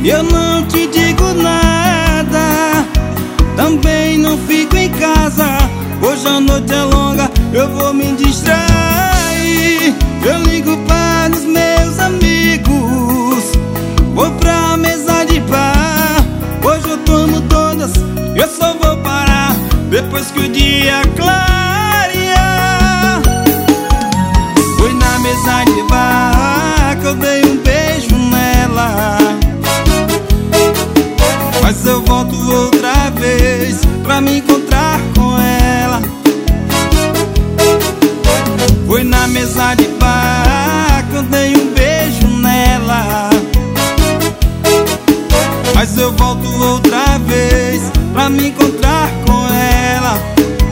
eu não te digo nada. Também não fico em casa, hoje a noite é longa, eu vou me distrair. Eu ligo para os meus amigos, vou pra mesa de bar. Hoje eu tomo todas, eu só vou parar depois que o dia clarear. Fui na mesa de bar que eu dei um beijo nela, mas eu volto outra vez pra me encontrar com ela. Fui na mesa de bar que eu dei um beijo nela, mas eu volto outra vez pra me encontrar com ela.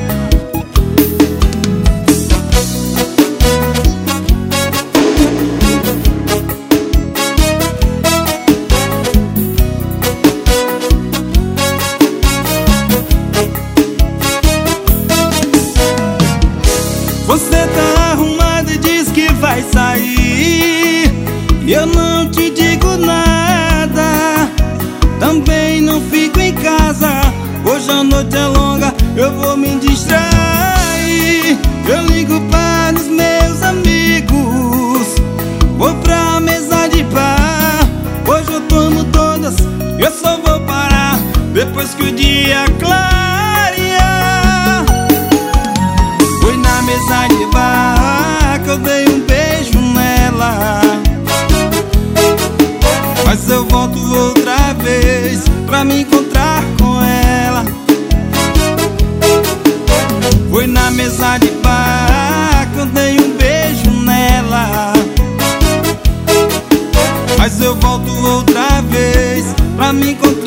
Você tá arrumado e diz que vai sair, e eu não te digo nada. Também não fico em casa, hoje a noite é longa, eu vou me distrair. Eu ligo para os meus amigos, vou pra mesa de bar. Hoje eu tomo todas, eu só vou parar depois que o dia clarear. Fui na mesa de bar que eu dei um beijo nela, mas eu volto outra vez pra me encontrar com ela. Fui na mesa de bar que eu dei um beijo nela, mas eu volto outra vez pra me encontrar